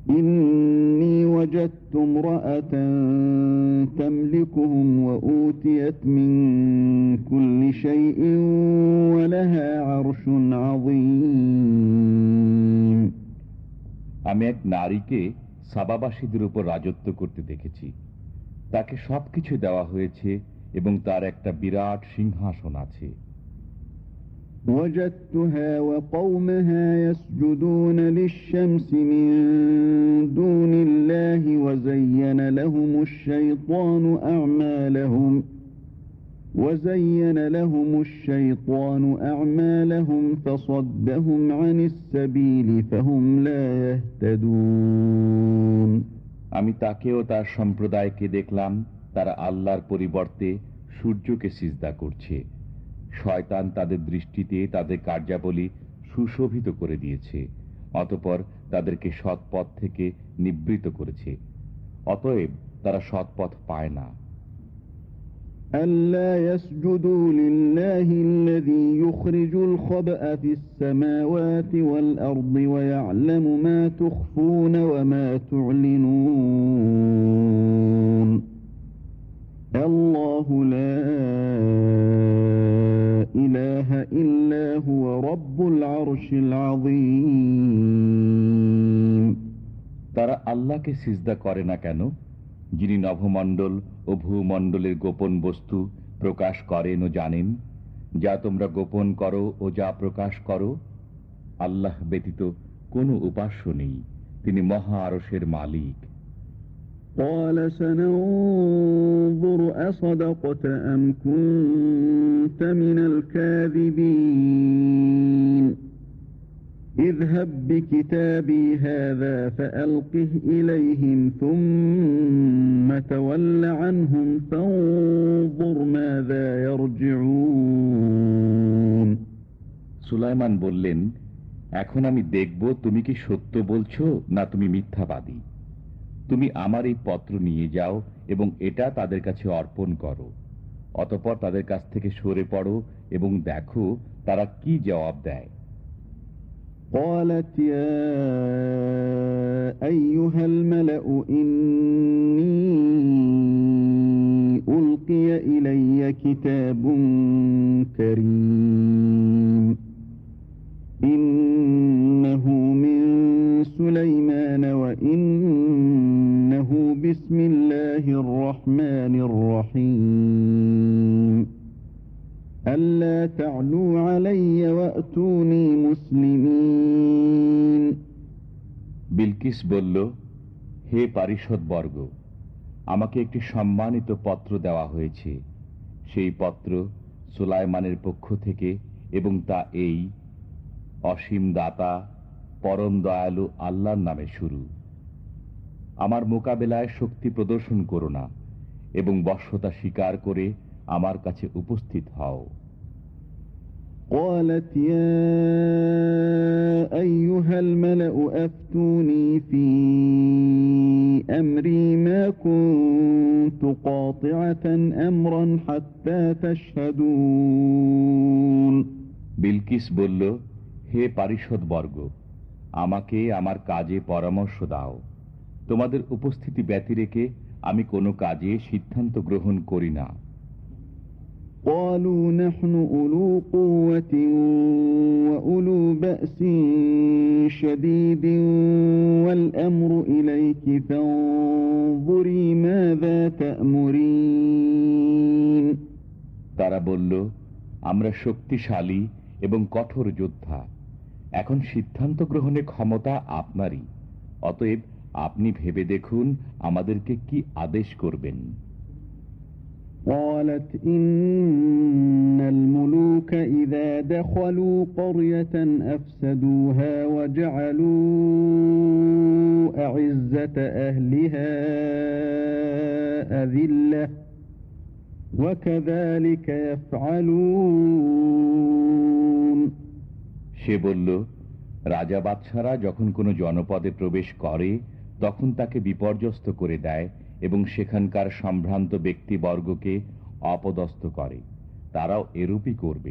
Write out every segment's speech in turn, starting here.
إني وجدت امرأة تملكهم وأوتيت من كل شيء ولها عرش عظيم। আমি এক নারীকে সাবাবাসীদের উপর রাজত্ব করতে দেখেছি। তাকে সবকিছু দেওয়া হয়েছে এবং তার একটা বিরাট সিংহাসন আছে। وجدتها وقومها يسجدون للشمس من دون الله وزين لهم الشيطان أعمالهم فصدهم عن السبيل فهم لا يهتدون। আমি তাকে ও তার সম্প্রদায়কে দেখলাম তারা আল্লাহর পরিবর্তে সূর্যকে সিজদা করছে। শয়তান তাদের দৃষ্টিতে তাদের কার্যাবলী সুশোভিত করে দিয়েছে, অতঃপর তাদেরকে সৎপথ থেকে নিবৃত করেছে। অতএব তারা সৎপথ পায় না। ألا يسجدوا لله الذي يخرج الخبأ في السماوات والأرض ويعلم ما تخفون وما تعلنون الله لا إله إلا هو رب العرش العظيم। তারা আল্লাহকে সিজদা করে না কেন, যিনি নভমণ্ডল ও ভূমণ্ডলের গোপন বস্তু প্রকাশ করেন ও জানেন, যা তোমরা গোপন করো ও যা প্রকাশ করো। আল্লাহ ব্যতীত কোনো উপাস্য নেই, তিনি মহা আরশের মালিক। قال سننظر أصدقت أم كنت من الكاذبين اذهب بكتابي هذا فألقه إليهم ثم تول عنهم فانظر ماذا يرجعون। সুলাইমান বললেন, এখন আমি দেখব তুমি কি সত্য বলছো না তুমি মিথ্যাবাদী। তুমি আমার এই পত্র নিয়ে যাও এবং এটা তাদের কাছে অর্পণ করো। অতঃপর তাদের কাছ থেকে সরে পড়ো এবং দেখো তারা কি জবাব দেয়। قالت يا أيها الملأ إني ألقي إلي كتاب كريم إنه من سليمان وإنه بسم الله الرحمن الرحيم ألا تعلوا علي وأتوني مسلمين। বিলকিস বলল, হে পারিষদ বর্গ, আমাকে একটি সম্মানিত পত্র দেওয়া হয়েছে। সেই পত্র সুলাইমানের পক্ষ থেকে এবং তা এই: অসীম দাতা পরম দয়ালু আল্লাহর নামে শুরু। আমার মোকাবেলায় শক্তি প্রদর্শন করো না এবং বশ্যতা স্বীকার করে আমার কাছে উপস্থিত হও। قالت يا أيها الملأ أفتوني في أمري ما كنت قاطعة أمرا حتى تشهدون। বিলকিস বলল, হে পারিষদ বর্গ, আমাকে আমার কাজে পরামর্শ দাও। তোমাদের উপস্থিতি ব্যতিরেকে আমি কোনো কাজে সিদ্ধান্ত গ্রহণ করি না। قالوا نحن أولو قوة وأولو بأس شديد والأمر إليك فانظري ماذا تأمرين। তারা বলল, আমরা শক্তিশালী এবং কঠোর যোদ্ধা, এখন সিদ্ধান্ত গ্রহণের ক্ষমতা আপনারই, অতএব আপনি ভেবে দেখুন আমাদেরকে কি আদেশ করবেন। قالت إن الملوك إذا دخلوا قرية أفسدوها وجعلوا أعزة أهلها أذلة وكذلك يفعلون। সে বলল, রাজা বাদশারা যখন কোনো জনপদে প্রবেশ করে তখন তাকে বিপর্যস্ত করে দেয় এবং সেখানকার সম্ভ্রান্ত ব্যক্তিবর্গকে অপদস্থ করে, তারাও এরূপই করবে।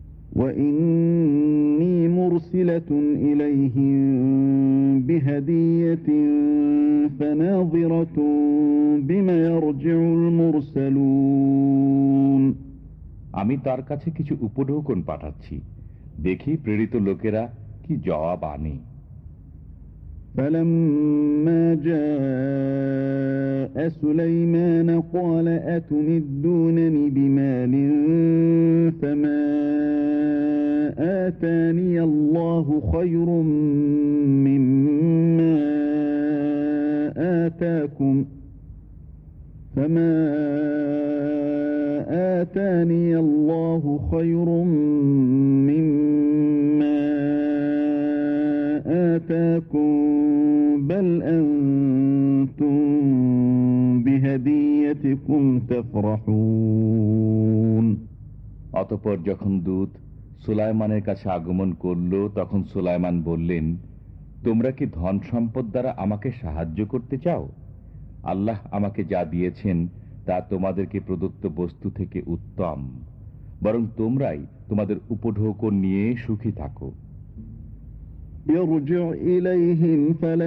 وإني مرسلة إليهم بهدية هدية فناظرة بما يرجع المرسلون আমি তার কাছে কিছু উপঢৌকন পাঠাচ্ছি, দেখি প্রেরিত লোকেরা কি জবাব আনে। فلما جاء سليمان قال أتمدونني بمال فما آتاني الله خير مما آتاكم فما آتاني الله خير مما آتاكم بل أنتم بهديتكم تفرحون অতঃপর যখন দূত সুলাইমানের কাছে আগমন করল, তখন সুলাইমান বললেন, তোমরা কি ধন সম্পদ দ্বারা আমাকে সাহায্য করতে চাও? আল্লাহ আমাকে যা দিয়েছেন তা তোমাদেরকে প্রদত্ত বস্তু থেকে উত্তম, বরং তোমরাই তোমাদের উপঢৌকন নিয়ে সুখী থাকো। يرجع إليهم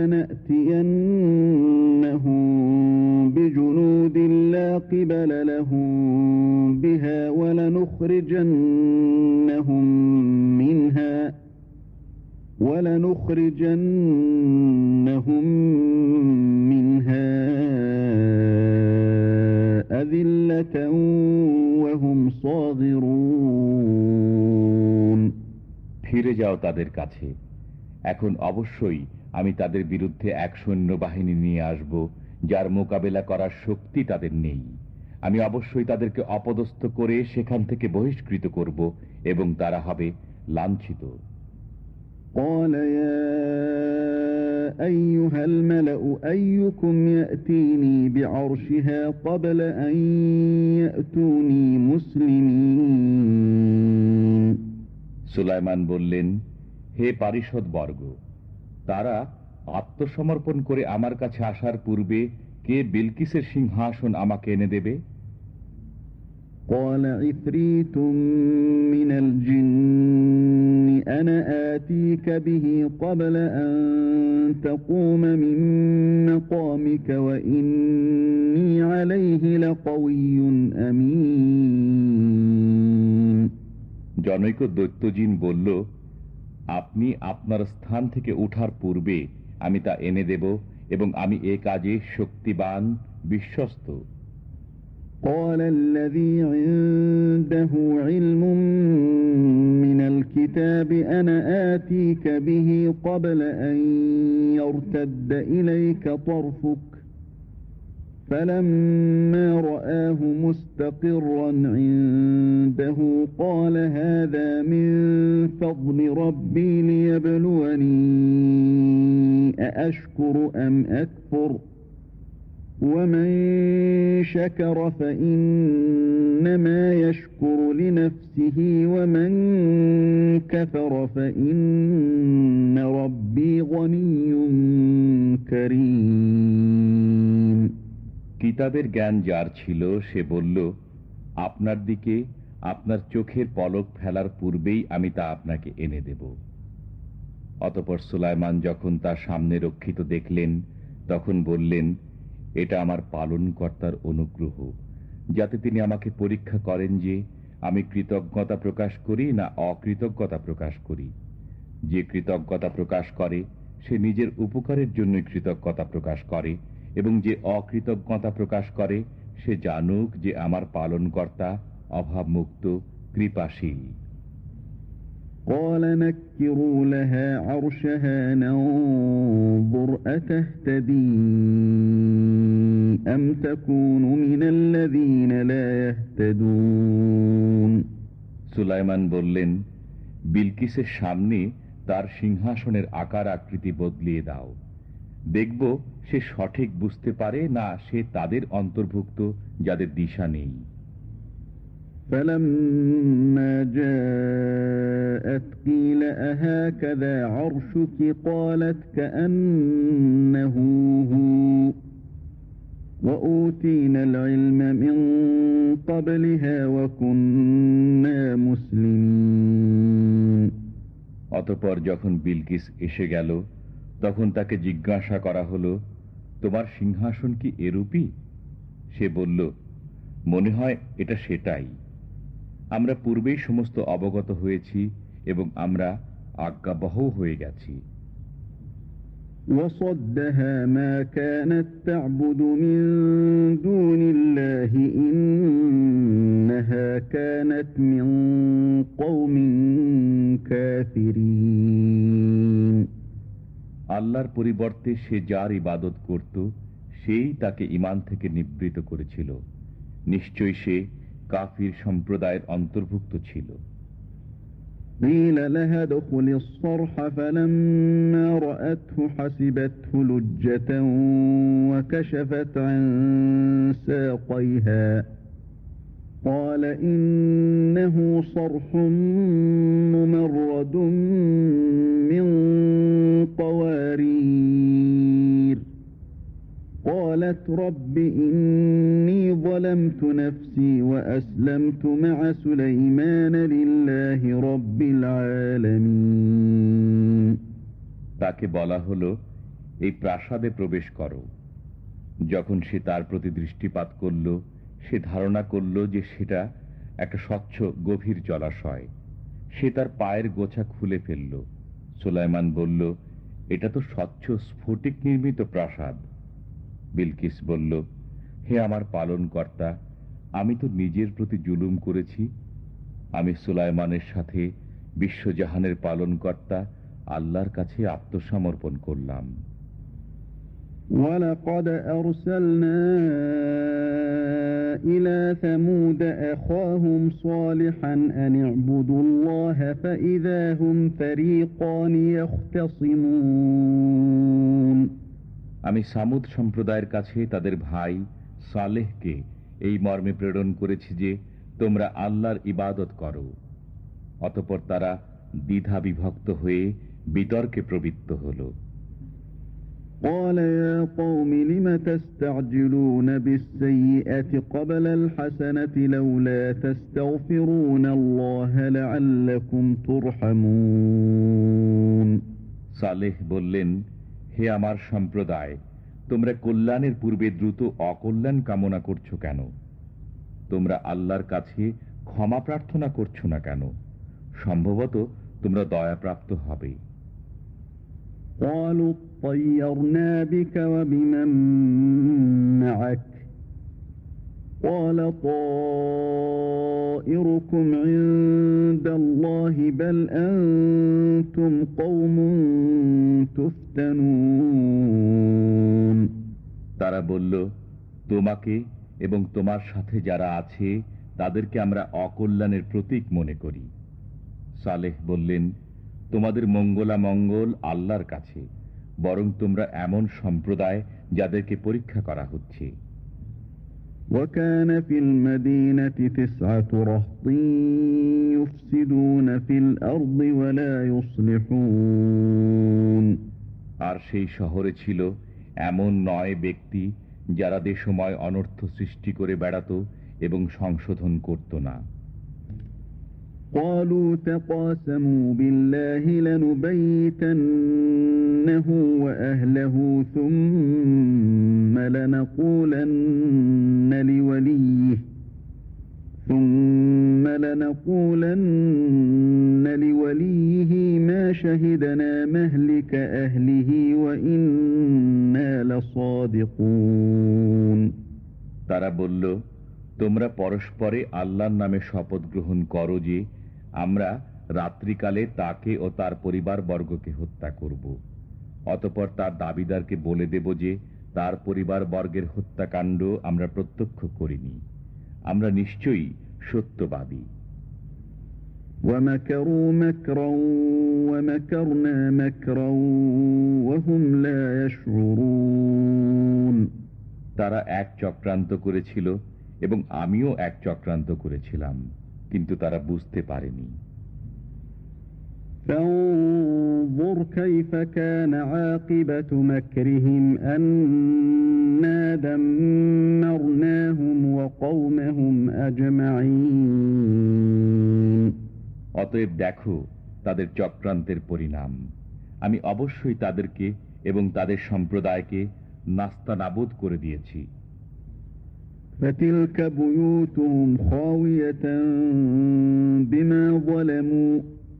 فلنأتينهم بجنود لا قبل لهم بها ولنخرجنهم منها أذلة وهم صاغرون ফিরে যাও তাদের কাছে, এখন অবশ্যই আমি তাদের বিরুদ্ধে এক সৈন্যবাহিনী নিয়ে আসব যার মোকাবেলা করার শক্তি তাদের নেই। আমি অবশ্যই তাদেরকে অপদস্থ করে সেখান থেকে বহিষ্কৃত করব এবং তারা হবে লাঞ্ছিত। قال يا أيها الملأ أيكم يأتيني بعرشها قبل أن يأتوني مسلمين সুলাইমান বললেন, হে পারিষদ বর্গ, তারা আত্মসমর্পণ করে আমার কাছে আসার পূর্বে কে বিলকিসের সিংহাসন আমাকে এনে দেবে? قال عفريت من الجن أنا آتيك به قبل أن تقوم من مقامك وإني عليه لقوي أمين জনৈক দৈত্যজিন বলল, আপনি আপনার স্থান থেকে উঠার পূর্বে আমি তা এনে দেব এবং আমি এ কাজে শক্তিবান, বিশ্বস্ত। قال الذي عنده علم من الكتاب أنا آتيك به قبل أن يرتد إليك طرفك فلما رآه مستقرا عنده قال هذا من فضل ربي ليبلوني أأشكر أم أكفر ومن شكر فإنما يشكر لنفسه ومن كفر فإن ربي غني كريم কিতাবের জ্ঞান যার ছিল সে বলল, আপনার দিকে আপনার চোখের পলক ফেলার পূর্বেই আমি তা আপনাকে এনে দেব। অতঃপর সুলাইমান যখন তার সামনে রক্ষিত দেখলেন, তখন বললেন, এটা আমার পালনকর্তার অনুগ্রহ, যাতে তিনি আমাকে পরীক্ষা করেন যে আমি কৃতজ্ঞতা প্রকাশ করি না অকৃতজ্ঞতা প্রকাশ করি। যে কৃতজ্ঞতা প্রকাশ করে সে নিজের উপকারের জন্য কৃতজ্ঞতা প্রকাশ করে, এবং যে অকৃতজ্ঞতা প্রকাশ করে সে জানুক যে আমার পালনকর্তা অভাবমুক্ত, কৃপাশীল। قال نكروا لها عرشها ننظر أتهتدي أم تكون من الذين لا يهتدون সুলাইমান বললেন, বিলকিসের সামনে তার সিংহাসনের আকার আকৃতি বদলিয়ে দাও, দেখব সে সঠিক বুঝতে পারে না সে তাদের অন্তর্ভুক্ত যাদের দিশা নেই। فلما جاءت قيل أهكذا عرشك قالت كأنه هو وأوتينا العلم من قبلها وكنا مسلمين অতঃপর যখন বিলকিস এসে গেল, তখন তাকে জিজ্ঞাসা করা হলো, তোমার সিংহাসন কি এরূপই? সে বলল, মনে হয় এটা সেটাই। আমরা পূর্বেই সমস্ত অবগত হয়েছি এবং আমরা আজ্ঞাবহ হয়ে গেছি। وصدها ما كانت تعبد من دون الله إنها كانت من قوم كافرين। আল্লাহর পরিবর্তে সে যার ইবাদত করত সেই তাকে ঈমান থেকে নিবৃত করেছিল। নিশ্চয়ই সে কাফির সম্প্রদায়ের অন্তর্ভুক্ত ছিল। قيل لها ادخل الصرح فلما رأته حسبته لجة وكشفت عن ساقيها قال إنه صرح ممرد من قوارير قالت رب إني ظلمت نفسي وأسلمت مع سليمان لله رب العالمين। তাকে বলা হলো, এই প্রাসাদে প্রবেশ করো। যখন সে তার প্রতি দৃষ্টিপাত করল, সে ধারণা করল যে সেটা একটা স্বচ্ছ গভীর জলাশয়। সে তার পায়ের গোছা খুলে ফেলল। সুলাইমান বলল, এটা তো স্বচ্ছ স্ফটিক নির্মিত প্রাসাদ। বিলকিস বলল, হে আমার পালনকর্তা, আমি তো নিজের প্রতি জুলুম করেছি। আমি সুলাইমানের সাথে বিশ্বজাহানের পালনকর্তা আল্লাহর কাছে আত্মসমর্পণ করলাম। وَلَقَدْ أَرْسَلْنَا إِلَى ثَمُودَ أَخَاهُمْ صَالِحًا أَنِ اعْبُدُوا اللَّهَ فَإِذَا هُمْ فَرِيقَانِ يَخْتَصِمُونَ। আমি সামুদ সম্প্রদায়ের কাছে তাদের ভাই সালেহকে এই মর্মে প্রেরণ করেছি যে তোমরা আল্লাহর ইবাদত করো। অতঃপর তারা দ্বিধা বিভক্ত হয়ে বিতর্কে প্রবৃত্ত হল। قَالَ يَا قَوْمِ لِمَ تَسْتَعْجِلُونَ بِالسَّيِّئَةِ قَبْلَ الْحَسَنَةِ لَوْلَا تَسْتَغْفِرُونَ اللَّهَ لَعَلَّكُمْ تُرْحَمُونَ। সালেহ বললেন, হে আমার সম্প্রদায়, তোমরা কল্যাণের পূর্বে দ্রুত অকল্যাণ কামনা করছো কেন? তোমরা আল্লাহর কাছে ক্ষমা প্রার্থনা করছো না কেন? সম্ভবত তোমরা দয়াপ্রাপ্ত হবে। قالوا اطيرنا بك وبمن معك قال طائركم عند الله بل أنتم قوم تفتنون। তারা বলল, তোমাকে এবং তোমার সাথে যারা আছে তাদেরকে আমরা অকল্যাণের প্রতীক মনে করি। সালেহ বললেন, তোমাদের মঙ্গলা মঙ্গল আল্লাহর কাছে, বরং তোমরা এমন সম্প্রদায় যাদেরকে পরীক্ষা করা হচ্ছে। وكان في المدينة 9 رهط يفسدون في الأرض ولا يصلحون। আর সেই শহরে ছিল এমন 9 ব্যক্তি যারা দেশময় অনর্থ সৃষ্টি করে বেড়াত এবং সংশোধন করত না। قالوا تقاسموا بالله لنبيتنه وأهله ثم لنقولن لوليه ما شهدنا مهلك أهله وإنا لصادقون। তারা বলল, তোমরা পরস্পরে আল্লাহর নামে শপথ গ্রহণ করো যে আমরা রাত্রিকালে তাকে ও তার পরিবার বর্গকে হত্যা করব। অতঃপর তার দাবিদারকে বলে দেব যে তার পরিবার বর্গের হত্যাকাণ্ড আমরা প্রত্যক্ষ করিনি, আমরা নিশ্চয়ই সত্যবাদী। وَمَكَرُوا مَكْرًا وَمَكَرْنَا مَكْرًا وَهُمْ لَا يَشْعُرُونَ। তারা এক চক্রান্ত করেছিল এবং আমিও এক চক্রান্ত করেছিলাম, কিন্তু তারা বুঝতে পারেনি। فانظر كيف كان عاقبة مكرهم أنا دمرناهم وقومهم أجمعين। অতএব দেখো তাদের চক্রান্তের পরিণাম, আমি অবশ্যই তাদেরকে এবং তাদের সম্প্রদায়কে নাস্তানাবুদ করে দিয়েছি। فتلك بيوتهم خاوية بما ظلموا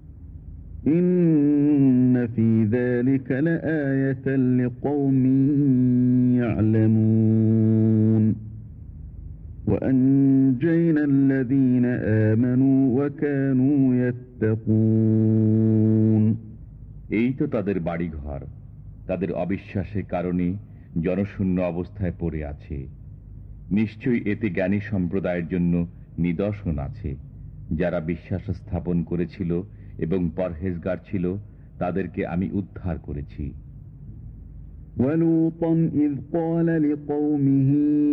إن في ذلك لآية لقوم يعلمون وأنجينا الذين آمنوا وكانوا يتقون। এই তো তাদের বাড়িঘর তাদের অবিশ্বাসের কারণে জনশূন্য অবস্থায় পড়ে আছে। নিশ্চয়ই এতে জ্ঞানী সম্প্রদায়ের জন্য নিদর্শন আছে। যারা বিশ্বাস স্থাপন করেছিল এবং পরহেজগার ছিল তাদেরকে আমি উদ্ধার করেছি। وَلُوطًا إِذْ قَالَ لِقَوْمِهِ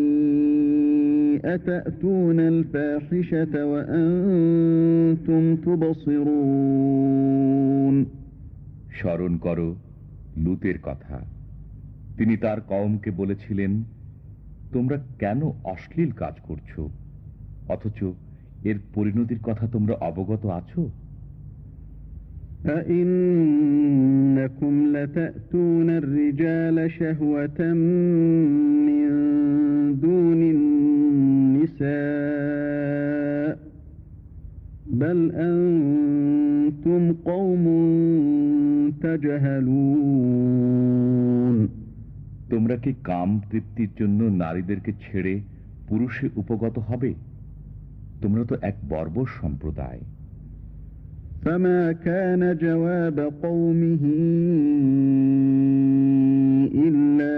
أَتَأْتُونَ الْفَاحِشَةَ وَأَنْتُمْ تُبْصِرُونَ। স্মরণ করো লূতের কথা। তিনি তার কওমকে বলেছিলেন, তোমরা কেন অশ্লীল কাজ করছো, অথচ এর পরিণতির কথা তোমরা অবগত আছো? أَإِنَّكُمْ لَتَأْتُونَ الرِّجَالَ شَهْوَةً مِّن دُونِ النِّسَاءِ بَلْ أَنْتُمْ قَوْمٌ تَجْهَلُونَ। তোমরা কি কাম তৃপ্তির জন্য নারীদেরকে ছেড়ে পুরুষে উপগত হবে? তোমরা তো এক বর্বর সম্প্রদায়। فما كان جواب قومه إلا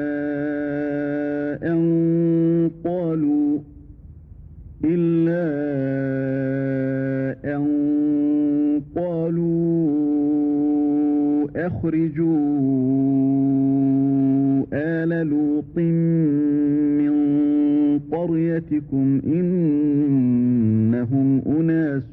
أن قالوا أخرجوا آل لوط من قريتكم إنهم أناس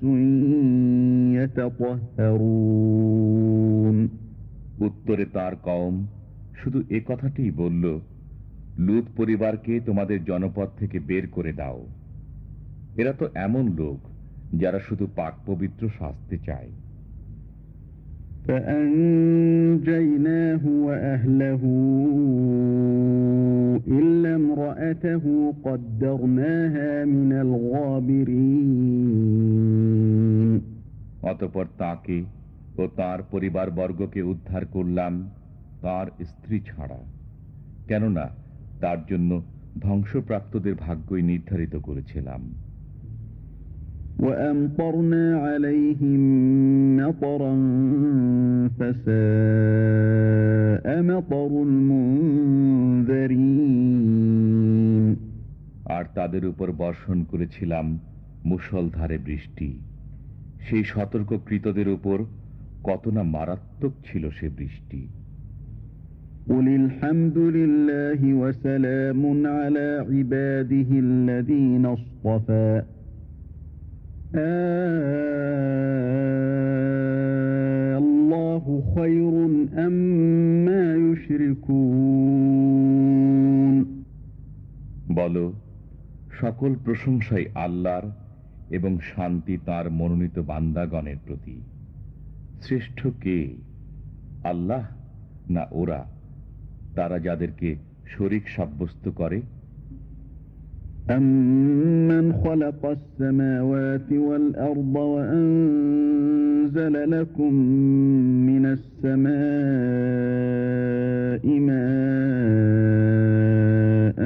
يتطهرون। উত্তরে তার কওম শুধু এ কথাটিই বলল, লূত পরিবারকে তোমাদের জনপদ থেকে বের করে দাও। এরা তো এমন লোক যারা শুধু পাক পবিত্র সাজতে চায়। فأنجيناه وأهله إلا امرأته قدرناها من الغابرين। অতঃপর তাকে ও তার পরিবারবর্গকে উদ্ধার করলাম তার স্ত্রী ছাড়া, কেননা তার জন্য ধ্বংসপ্রাপ্তদের ভাগ্যই নির্ধারিত করেছিলাম। وأمطرنا عليهم مطرا فساء مطر المنذرين। আর তাদের উপর বর্ষণ করেছিলাম মুষলধারে বৃষ্টি। সেই সতর্ককৃতদের উপর কত না মারাত্মক ছিল সে বৃষ্টি। قل الحمد لله وسلام على عباده الذين اصطفى الله خير أما يشركون। বলো, সকল প্রশংসাই আল্লাহর এবং শান্তি তার মনোনীত বান্দাগণের প্রতি। শ্রেষ্ঠ কে, আল্লাহ না ওরা, তারা যাদেরকে শরীক সাব্যস্ত করে? أَمَّنْ خَلَقَ السَّمَاوَاتِ وَالْأَرْضَ وَأَنزَلَ لَكُم مِّنَ السَّمَاءِ مَاءً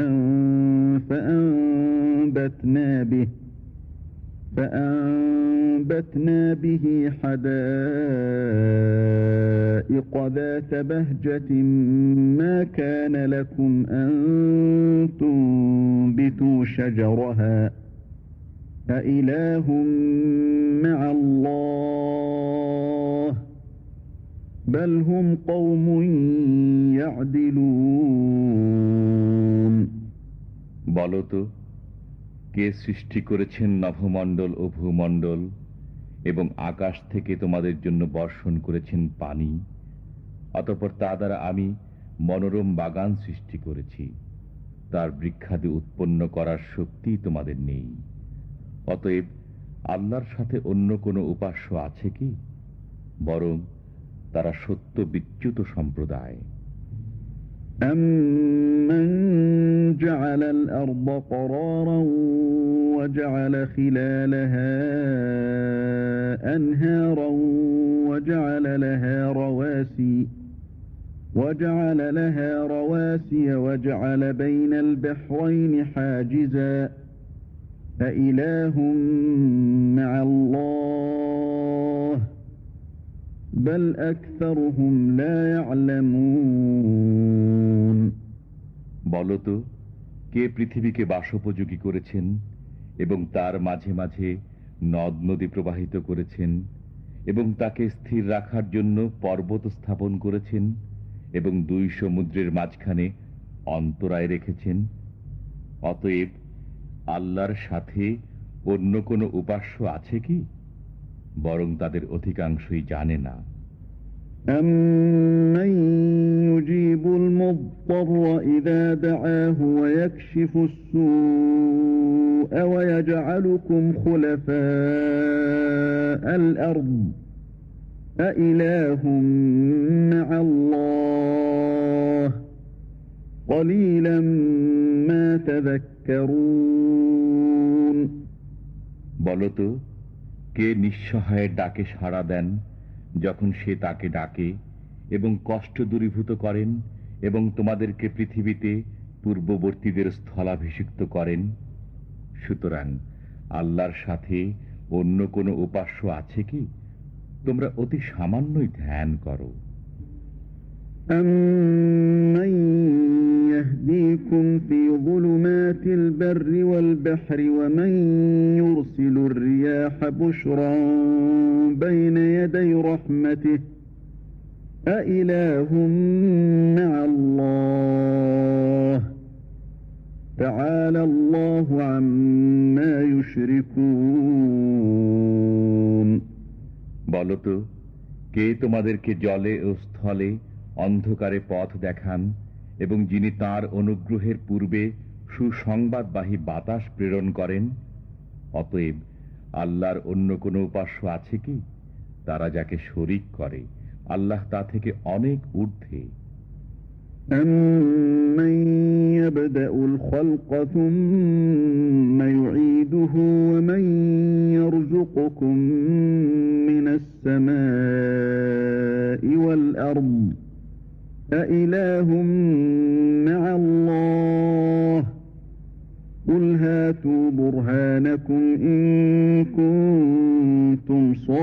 فَأَنبَتْنَا بِهِ حَدَائِقَ ذَاتَ بَهْجَةٍ مَا كَانَ لَكُمْ أَن تُنبِتُوا شَجَرَهَا أَإِلَٰهٌ مَّعَ اللَّهِ بَلْ هُمْ قَوْمٌ يَعْدِلُونَ। বলো তো, কে সৃষ্টি করেছেন নভমণ্ডল ও ভূমণ্ডল এবং আকাশ থেকে তোমাদের জন্য বর্ষণ করেছেন পানি, অতঃপর তা দ্বারা আমি মনোরম বাগান সৃষ্টি করেছি। তার বৃক্ষাদি উৎপন্ন করার শক্তি তোমাদের নেই। অতএব আল্লাহর সাথে অন্য কোনো উপাস্য আছে কি? বরং তারা সত্য বিচ্যুত সম্প্রদায়। أَمَّنْ جَعَلَ الْأَرْضَ قَرَارًا وَجَعَلَ خِلَالَهَا أَنْهَارًا وَجَعَلَ لَهَا رَوَاسِيَ وَجَعَلَ بَيْنَ الْبَحْرَيْنِ حَاجِزًا أَإِلَٰهٌ مَّعَ اللَّهِ بَلْ أَكْثَرُهُمْ لَا يَعْلَمُونَ। বলতো, কে পৃথিবীকে বাসোপযোগী করেছেন এবং তার মাঝে মাঝে নদ নদী প্রবাহিত করেছেন এবং তাকে স্থির রাখার জন্য পর্বত স্থাপন করেছেন এবং দুই সমুদ্রের মাঝখানে অন্তরায় রেখেছেন? অতএব আল্লাহর সাথে অন্য কোনো উপাস্য আছে কি? বরং তাদের অধিকাংশই জানে না। أَمَّن يُجِيبُ الْمُضْطَرَّ إِذَا دَعَاهُ وَيَكْشِفُ السُّوءَ وَيَجْعَلُكُمْ خُلَفَاءَ الْأَرْضِ أَإِلَٰهٌ مَّعَ اللَّهِ قَلِيلًا مَّا تَذَكَّرُونَ। বলতো, কে নিঃসহায়ের ডাকে সাড়া দেন যখন সে তাকে ডাকে এবং কষ্ট দূরীভূত করেন এবং তোমাদেরকে পৃথিবীতে পূর্ববর্তীদের স্থলাভিষিক্ত করেন? সুতরাং আল্লাহর সাথে অন্য কোনো উপাস্য আছে কি? তোমরা অতি সামান্যই ধ্যান করো। أَمَّن يَهْدِيكُمْ فِي ظُلُمَاتِ الْبَرِّ وَالْبَحْرِ وَمَن يُرْسِلُ الرِّيَاحَ بُشْرًا بَيْنَ يَدَيْ رَحْمَتِهِ أَإِلَٰهٌ مَّعَ اللَّهِ تَعَالَى اللَّهُ عَمَّا يُشْرِكُونَ। বলতো, কে তোমাদেরকে জলে ও স্থলে অন্ধকারে পথ দেখান এবং যিনি তাঁর অনুগ্রহের পূর্বে সুসংবাদবাহী বাতাস প্রেরণ করেন? অতএব আল্লাহর অন্য কোনো উপাস্য আছে কি? তারা যাকে শরীক করে আল্লাহ তা থেকে অনেক ঊর্ধ্বে। أَمَّن يَبْدَأُ الْخَلْقَ ثُمَّ يُعِيدُهُ وَمَن يَرْزُقُكُم مِّنَ السَّمَاءِ وَالْأَرْضِ أَإِلَٰهٌ مَّعَ اللَّهِ قُلْ هَاتُوا بُرْهَانَكُمْ إِن كُنتُمْ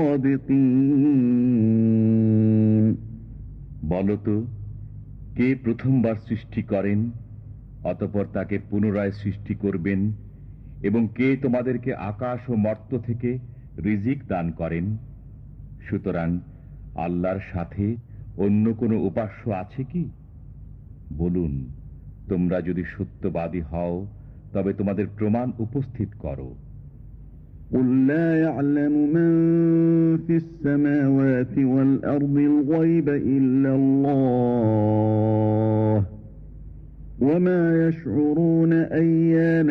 صَادِقِينَ। বলতো, কে প্রথমবার সৃষ্টি করেন অতঃপর তাকে পুনরায় সৃষ্টি করবেন এবং কে তোমাদেরকে আকাশ ও মর্ত্য থেকে রিজিক দান করেন? সুতরাং আল্লাহর সাথে অন্য কোনো উপাস্য আছে কি? বলুন, তোমরা যদি সত্যবাদী হও তবে তোমাদের প্রমাণ উপস্থিত করো। قُل لَّا يَعْلَمُ مَن فِي السَّمَاوَاتِ وَالْأَرْضِ الْغَيْبَ إِلَّا اللَّهُ وَمَا يَشْعُرُونَ أَيَّانَ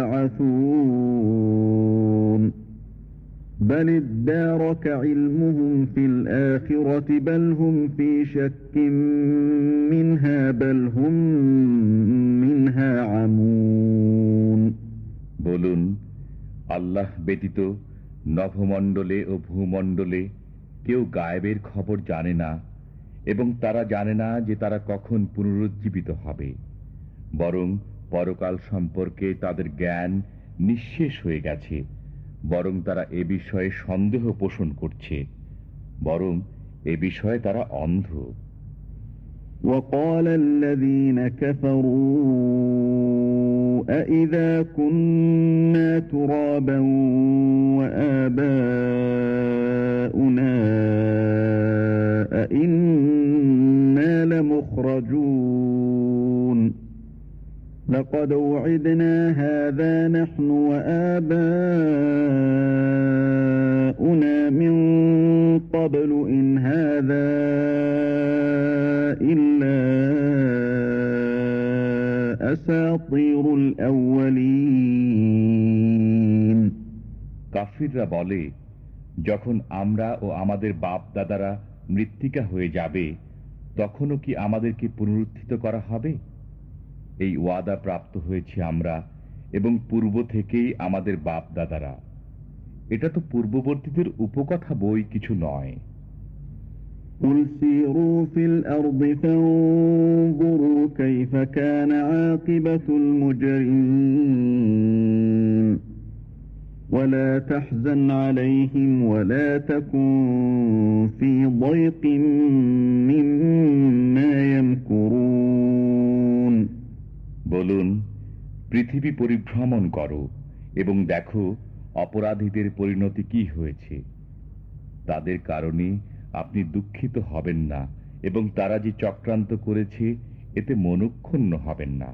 يُبْعَثُونَ بَلِ ادَّارَكَ عِلْمُهُمْ فِي الْآخِرَةِ بَلْ هُمْ فِي شَكٍّ مِّنْهَا بَلْ هُمْ مِنْهَا عَمُونَ। বলুন, আল্লাহ ব্যতীত নভমণ্ডলে ও ভূমণ্ডলে কেউ গায়েবের খবর জানে না এবং তারা জানে না যে তারা কখন পুনরুজ্জীবিত হবে। বরং পরকাল সম্পর্কে তাদের জ্ঞান নিঃশেষ হয়ে গেছে। বরং তারা এ বিষয়ে সন্দেহ পোষণ করছে। বরং এ বিষয়ে তারা অন্ধ। وقال الذين كفروا أإذا كنا ترابا وآباؤنا أإنا لمخرجون لقد وعدنا هذا نحن وآباؤنا من قبل إن هذا إلا أساطير الأولين। কাফিররা বলে, যখন আমরা ও আমাদের বাপ দাদারা মৃত্তিকা হয়ে যাবে, তখনও কি আমাদেরকে পুনরুত্থিত করা হবে? এই ওয়াদা প্রাপ্ত হয়েছে আমরা এবং পূর্ব থেকেই আমাদের বাপ দাদারা। এটা তো পূর্ববর্তীদের উপকথা বই কিছু নয়। قل سيروا في الأرض فانظروا كيف كان عاقبة المجرمين ولا تحزن عليهم ولا تكن في ضيق مما يمكرون বলুন, পৃথিবী পরিভ্রমণ করো এবং দেখো অপরাধীদের পরিণতি কি হয়েছে। তাদের কারণে আপনি দুঃখিত হবেন না এবং তারা যে চক্রান্ত করেছে এতে মনক্ষুণ্ণ হবেন না।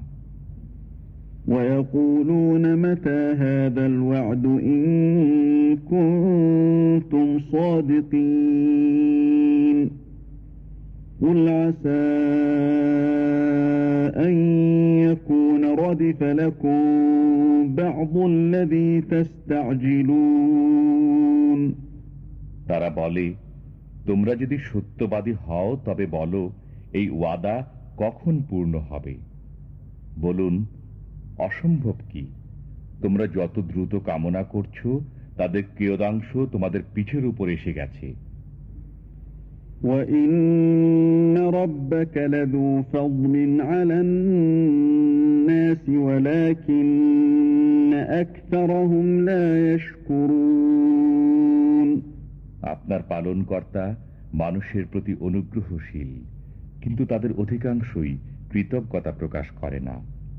ويقولون متى هذا الوعد إن كنتم صادقين قل عسى أن يكون ردف لكم بعض الذي تستعجلون তারা বলে, তোমরা যদি সত্যবাদী হও তবে বলো এই ওয়াদা কখন পূর্ণ হবে। বলুন, অসম্ভব কি? তোমরা যত দ্রুত কামনা করছো তাদের কিয়দাংশ তোমাদের পিঠের উপর এসে গেছে। وَإِنَّ رَبَّكَ لَذُو فَضْلٍ عَلَى النَّاسِ وَلَكِنَّ أَكْثَرَهُمْ لَا يَشْكُرُونَ আপনার পালনকর্তা মানুষের প্রতি অনুগ্রহশীল, কিন্তু তাদের অধিকাংশই কৃতজ্ঞতা প্রকাশ করে না।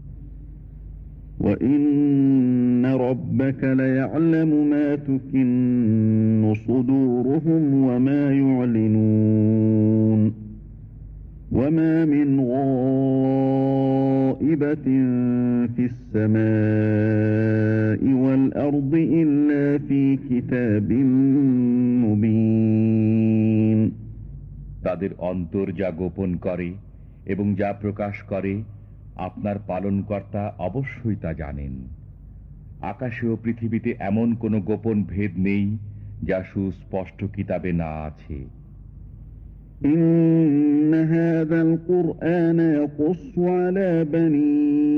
وَإِنَّ رَبَّكَ لَيَعْلَمُ مَا تُكِنُّ صُدُورُهُمْ وَمَا يُعْلِنُونَ وَمَا مِنْ غَائِبَةٍ فِي السَّمَاءِ وَالْأَرْضِ إِلَّا فِي كِتَابٍ مُبِينٍ তাদের অন্তর যা গোপন করে এবং যা প্রকাশ করে আপনার পালনকর্তা অবশ্যই তা জানেন। আকাশে ও পৃথিবীতে এমন কোনো গোপন ভেদ নেই যা সুস্পষ্ট কিতাবে না আছে। ইন্না হাযাল কুরআন ইয়াকুসসু আলা বনী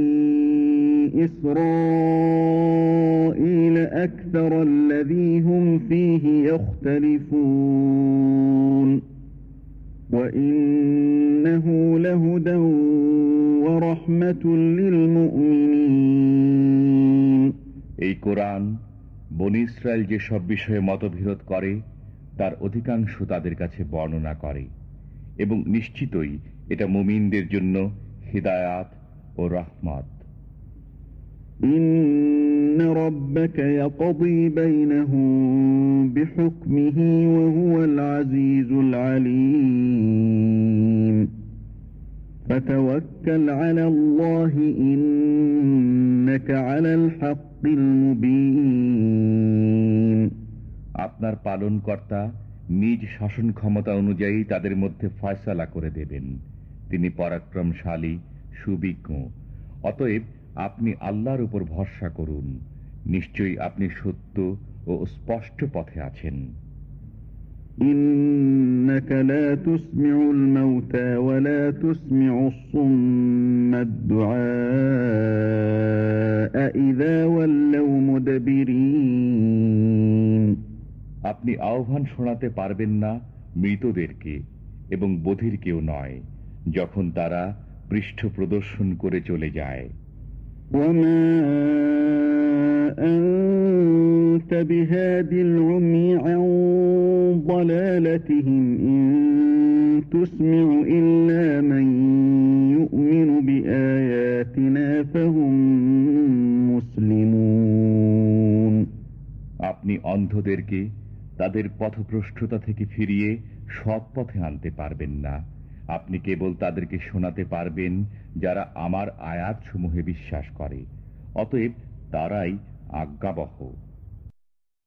ইসরাঈল আকসারাল্লাযী হুম ফীহি ইখতালিফুন ওয়া ইন্নাহু লাহুদান ওয়া রাহমাতুল লিল মুমিনিন। এই কোরআন বনী ইসরাইল যে সব বিষয়ে মতবিরোধ করে তার অধিকাংশ তাদের কাছে বর্ণনা করে এবং নিশ্চিতই এটা মুমিনদের জন্য হিদায়াত ও রহমত। ইন্না রাব্বাকা ইয়াকযী বাইনাহুম বিহুকমিহি ওয়া হুয়াল আজিজুল আলীম ফাতাওয়াক্কাল আলাল্লাহি ইন্নাকা আলাল হাক্কিল মুবিন। আপনার পালনকর্তা নিজ শাসন ক্ষমতা অনুযায়ী তাদের মধ্যে ফয়সালা করে দেবেন। তিনি পরাক্রমশালী, সুবিজ্ঞ। অতএব আপনি আল্লাহর উপর ভরসা করুন, নিশ্চয়ই আপনি সত্য ও স্পষ্ট পথে আছেন। ইন্নাকা লা তুসমিউল মাউতা ওয়া লা তুসমিউস সুম্মাদ দুআ ইযা ওয়াল্লাউ মুদবিরিন। আপনি আহ্বান শোনাতে পারবেন না মৃতদেরকে এবং বধিরকেও নয়, যখন তারা পৃষ্ঠ প্রদর্শন করে চলে যায়। ওয়ামা আনতা বিহাদিল উমি আন দালালাতিহিম ইন তুসমিউ ইল্লা মান ইউমিনু বিআয়াতিনা ফাহুম মুসলিমুন। আপনি অন্ধদেরকে তাদের পথভ্রষ্টতা থেকে ফিরিয়ে সৎ পথে আনতে পারবেন না। আপনি কেবল তাদেরকে শোনাতে পারবেন যারা আমার আয়াতসমূহে বিশ্বাস করে। অতএব তারাই আজ্ঞাবহ।